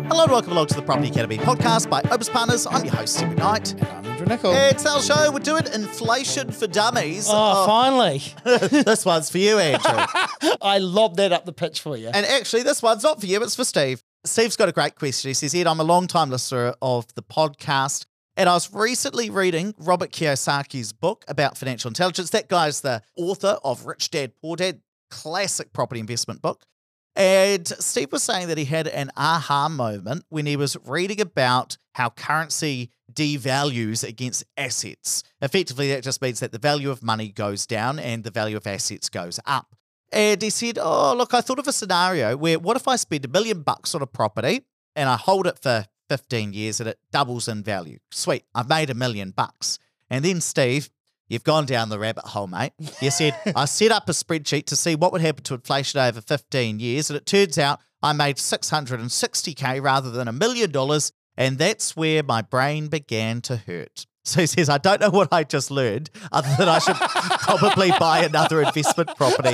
Hello and welcome along to the Property Academy podcast by Opus Partners. I'm your host, Stephen Knight. And I'm Andrew Nicol. It's our show. We're doing Inflation for Dummies. Finally. This one's for you, Andrew. I lobbed that up the pitch for you. And actually, this one's not for you, it's for Steve. Steve's got a great question. He says, Ed, I'm a long-time listener of the podcast, and I was recently reading Robert Kiyosaki's book about financial intelligence. That guy's the author of Rich Dad, Poor Dad, classic property investment book. And Steve was saying that he had an aha moment when he was reading about how currency devalues against assets. Effectively, that just means that the value of money goes down and the value of assets goes up. And he said, oh, look, I thought of a scenario where what if I spend $1 million on a property and I hold it for 15 years and it doubles in value? Sweet, I've made $1 million. And then, Steve, you've gone down the rabbit hole, mate. You said, I set up a spreadsheet to see what would happen to inflation over 15 years, and it turns out I made $660K rather than $1 million, and that's where my brain began to hurt. So he says, I don't know what I just learned, other than I should probably buy another investment property.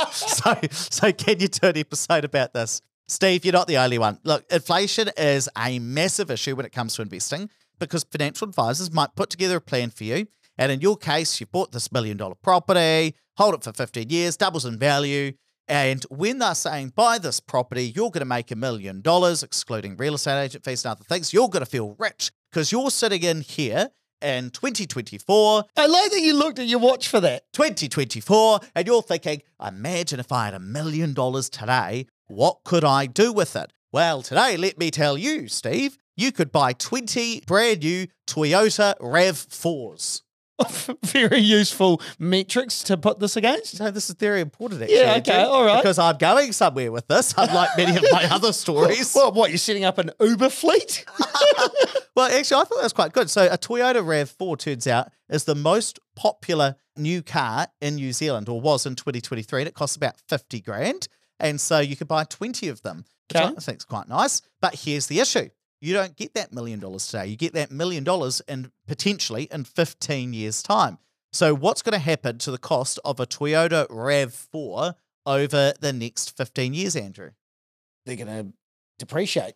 So can you do an episode about this? Steve, you're not the only one. Look, inflation is a massive issue when it comes to investing because financial advisors might put together a plan for you. And in your case, you bought this $1 million property, hold it for 15 years, doubles in value. And when they're saying, buy this property, you're going to make $1 million, excluding real estate agent fees and other things, you're going to feel rich because you're sitting in here in 2024. I like that you looked at your watch for that. 2024, and you're thinking, imagine if I had $1 million today, what could I do with it? Well, today, let me tell you, Steve, you could buy 20 brand new Toyota RAV4s. Very useful metrics to put this against. No, this is very important, actually. Yeah, okay, all right. Because I'm going somewhere with this, unlike many of my other stories. Well, what, you're setting up an Uber fleet? Well, actually, I thought that was quite good. So a Toyota RAV4, turns out, is the most popular new car in New Zealand, or was in 2023, and it costs about 50 grand. And so you could buy 20 of them, which I think is quite nice. But here's the issue. You don't get that $1 million today. You get that $1 million in potentially in 15 years' time. So what's going to happen to the cost of a Toyota RAV4 over the next 15 years, Andrew? They're going to depreciate.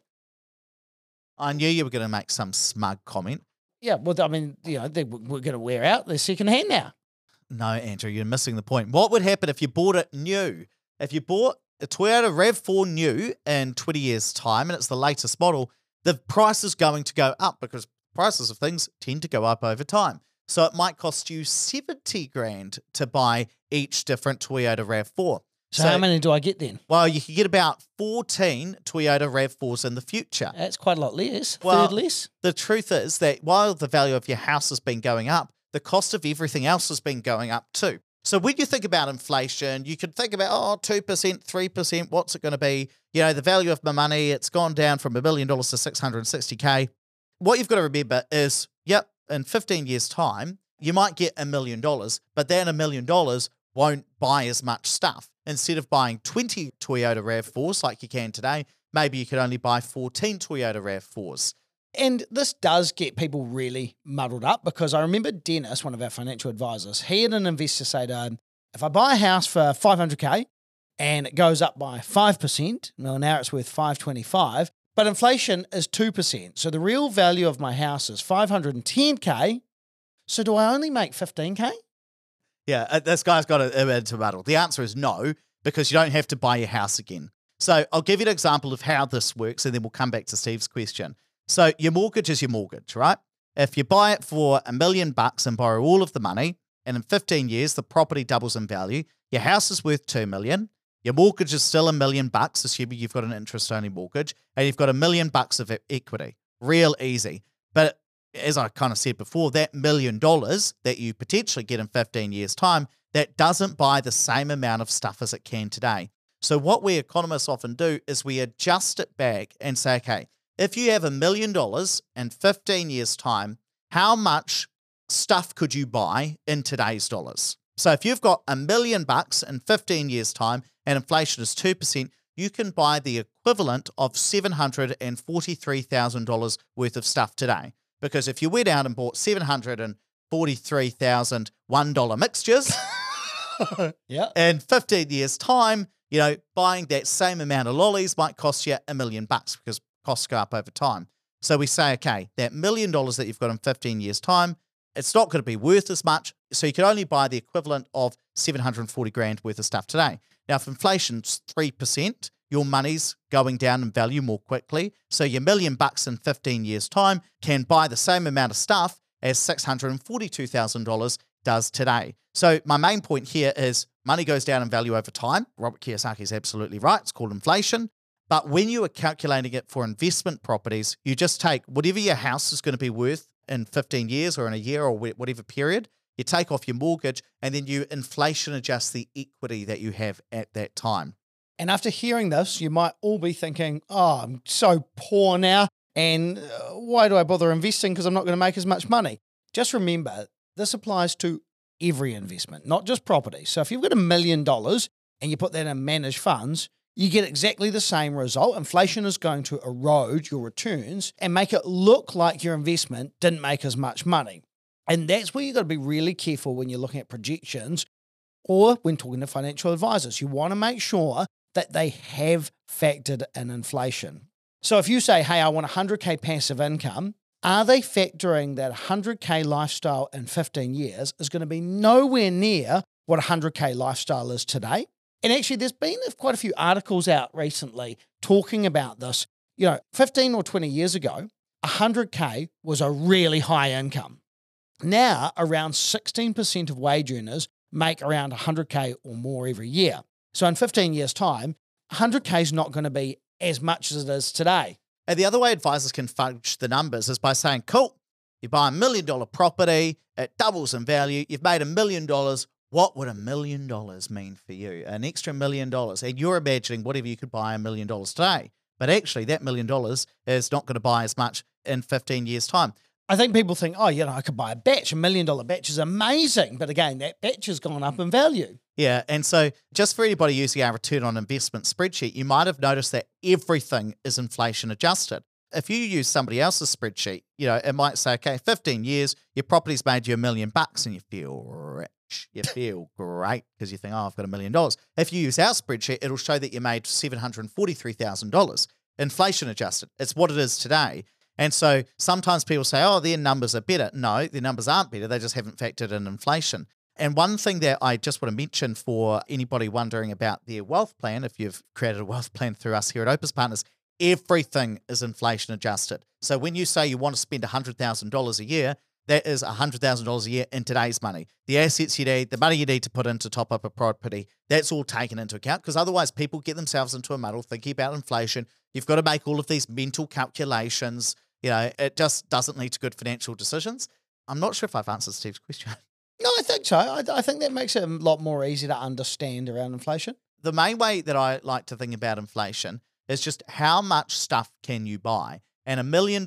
I knew you were going to make some smug comment. Yeah, well, I mean, we're going to wear out. They're secondhand now. No, Andrew, you're missing the point. What would happen if you bought it new? If you bought a Toyota RAV4 new in 20 years' time, and it's the latest model, the price is going to go up because prices of things tend to go up over time. So it might cost you 70 grand to buy each different Toyota RAV4. So how many do I get then? Well, you can get about 14 Toyota RAV4s in the future. That's quite a lot less. Well, third less. The truth is that while the value of your house has been going up, the cost of everything else has been going up too. So when you think about inflation, you could think about, 2%, 3%, what's it going to be? You know, the value of my money, it's gone down from $1 million to 660K. What you've got to remember is, in 15 years' time, you might get $1 million, but then $1 million won't buy as much stuff. Instead of buying 20 Toyota RAV4s like you can today, maybe you could only buy 14 Toyota RAV4s. And this does get people really muddled up because I remember Dennis, one of our financial advisors, he had an investor say to him, if I buy a house for 500K and it goes up by 5%, well, now it's worth 525, but inflation is 2%. So the real value of my house is 510K. So do I only make 15K? Yeah, this guy's got it into a muddle. The answer is no, because you don't have to buy your house again. So I'll give you an example of how this works, and then we'll come back to Steve's question. So your mortgage is your mortgage, right? If you buy it for $1 million and borrow all of the money, and in 15 years, the property doubles in value, your house is worth $2 million. Your mortgage is still $1 million, assuming you've got an interest-only mortgage, and you've got $1 million of equity. Real easy. But as I kind of said before, that $1 million that you potentially get in 15 years' time, that doesn't buy the same amount of stuff as it can today. So what we economists often do is we adjust it back and say, okay, if you have $1 million in 15 years' time, how much stuff could you buy in today's dollars? So if you've got $1 million in 15 years' time and inflation is 2%, you can buy the equivalent of $743,000 worth of stuff today. Because if you went out and bought $743,000 $1 mixtures, in 15 years' time, buying that same amount of lollies might cost you $1 million because costs go up over time. So we say, okay, that $1 million that you've got in 15 years' time, it's not going to be worth as much. So you can only buy the equivalent of 740 grand worth of stuff today. Now, if inflation's 3%, your money's going down in value more quickly. So your $1 million in 15 years' time can buy the same amount of stuff as $642,000 does today. So my main point here is money goes down in value over time. Robert Kiyosaki is absolutely right. It's called inflation. But when you are calculating it for investment properties, you just take whatever your house is going to be worth in 15 years or in a year or whatever period, you take off your mortgage and then you inflation adjust the equity that you have at that time. And after hearing this, you might all be thinking, oh, I'm so poor now, and why do I bother investing because I'm not going to make as much money? Just remember, this applies to every investment, not just property. So if you've got $1 million and you put that in managed funds, you get exactly the same result. Inflation is going to erode your returns and make it look like your investment didn't make as much money. And that's where you've got to be really careful when you're looking at projections or when talking to financial advisors. You want to make sure that they have factored in inflation. So if you say, hey, I want 100K passive income, are they factoring that 100K lifestyle in 15 years is going to be nowhere near what 100K lifestyle is today? And actually, there's been quite a few articles out recently talking about this. 15 or 20 years ago, 100K was a really high income. Now, around 16% of wage earners make around 100K or more every year. So in 15 years' time, 100K is not going to be as much as it is today. And the other way advisors can fudge the numbers is by saying, cool, you buy $1 million property, it doubles in value, you've made $1 million. What would $1 million mean for you? An extra $1 million. And you're imagining whatever you could buy $1 million today. But actually, that $1 million is not going to buy as much in 15 years' time. I think people think, I could buy a batch. $1 million batch is amazing. But again, that batch has gone up in value. Yeah. And so just for anybody using our return on investment spreadsheet, you might have noticed that everything is inflation adjusted. If you use somebody else's spreadsheet, it might say, okay, 15 years, your property's made you $1 million and you feel rich. You feel great because you think, I've got $1 million. If you use our spreadsheet, it'll show that you made $743,000, inflation adjusted. It's what it is today. And so sometimes people say, their numbers are better. No, their numbers aren't better. They just haven't factored in inflation. And one thing that I just want to mention for anybody wondering about their wealth plan, if you've created a wealth plan through us here at Opus Partners, everything is inflation adjusted. So when you say you want to spend $100,000 a year, that is $100,000 a year in today's money. The assets you need, the money you need to put in to top up a property, that's all taken into account because otherwise people get themselves into a muddle thinking about inflation. You've got to make all of these mental calculations. It just doesn't lead to good financial decisions. I'm not sure if I've answered Steve's question. No, I think so. I think that makes it a lot more easy to understand around inflation. The main way that I like to think about inflation is just how much stuff can you buy? And $1 million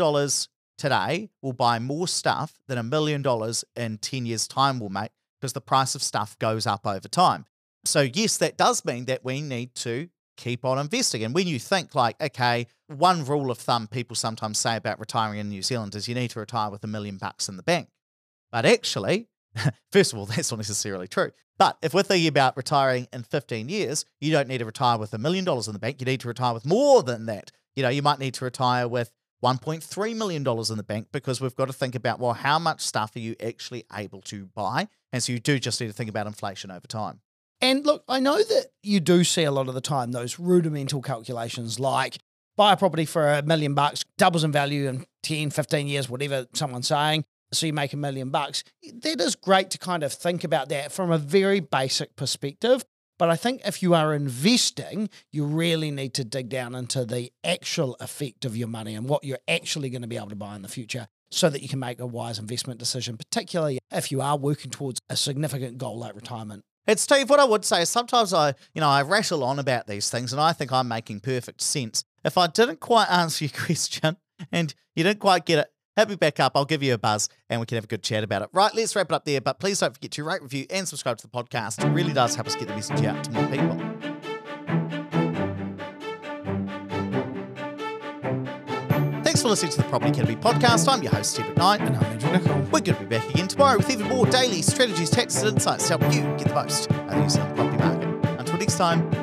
today will buy more stuff than $1 million in 10 years' time will make because the price of stuff goes up over time. So yes, that does mean that we need to keep on investing. And when you think like, okay, one rule of thumb people sometimes say about retiring in New Zealand is you need to retire with $1 million in the bank. But actually, first of all, that's not necessarily true. But if we're thinking about retiring in 15 years, you don't need to retire with $1 million in the bank. You need to retire with more than that. You might need to retire with $1.3 million in the bank because we've got to think about, well, how much stuff are you actually able to buy? And so you do just need to think about inflation over time. And look, I know that you do see a lot of the time those rudimental calculations like buy a property for $1 million, doubles in value in 10, 15 years, whatever someone's saying. So you make $1 million. That is great to kind of think about that from a very basic perspective. But I think if you are investing, you really need to dig down into the actual effect of your money and what you're actually going to be able to buy in the future so that you can make a wise investment decision, particularly if you are working towards a significant goal like retirement. And Steve, what I would say is sometimes I rattle on about these things and I think I'm making perfect sense. If I didn't quite answer your question and you didn't quite get it, hit me back up. I'll give you a buzz and we can have a good chat about it. Right, let's wrap it up there. But please don't forget to rate, review, and subscribe to the podcast. It really does help us get the message out to more people. Thanks for listening to the Property Academy podcast. I'm your host, Steve McKnight. And I'm Andrew Nicol. We're going to be back again tomorrow with even more daily strategies, tactics, and insights to help you get the most out of the New Zealand property market. Until next time.